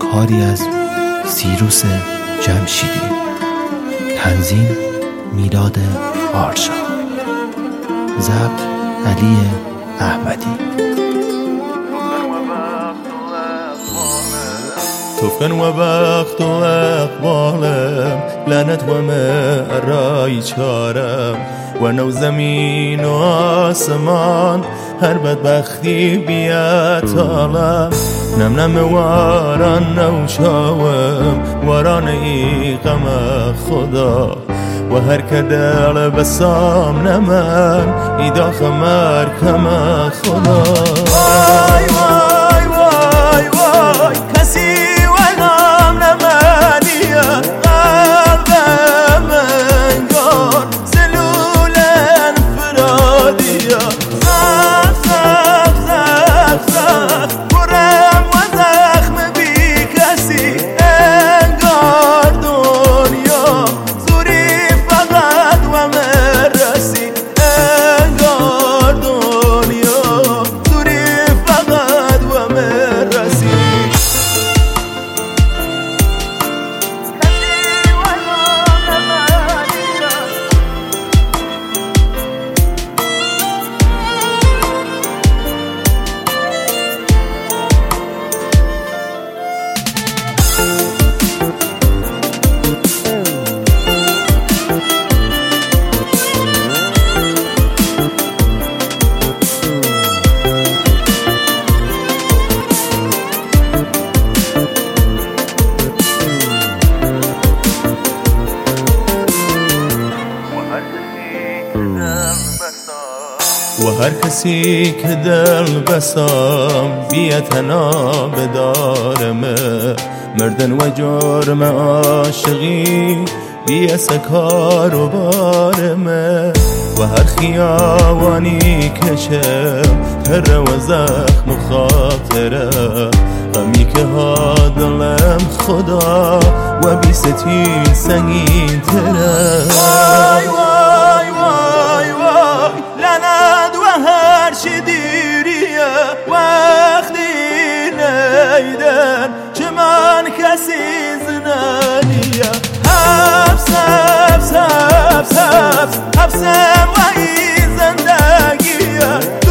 کاری از سیروس جمشیدی. تنظیم میلاد آرشا. ضبط علی احمدی. توفن و وقت و اقبالم لعنت و مرای چارم و نو زمین و آسمان هر بدبختی بیاد عالم نم نم واران نوشاوم واران ای غم خدا و هر کدال بسام نمن ایدا خمر کم خدا. وای وای وای وای کسی ولام نمانیه قلبم انگار سلولن فرادیه زخ زخ زخ زخ برم و زخم بی کسی انگار دنیا زوری فقط و مرسی انگار دنیا زوری فقط و مرسی. و هر کسی که دل بسام بیا تنها بدارمه مردن و جرم عاشقی بیا سکار و بارمه و هر خیابانی کشم هر و زخم و خاطره غمی که ها دلم خدا و بی ستین سنگین تره. وای وای وای وای لعنت و هر چی دیریه وقتی نیدن چه من کسی زنانیه حبس حبس حبس حبس حبسم و این زندگیه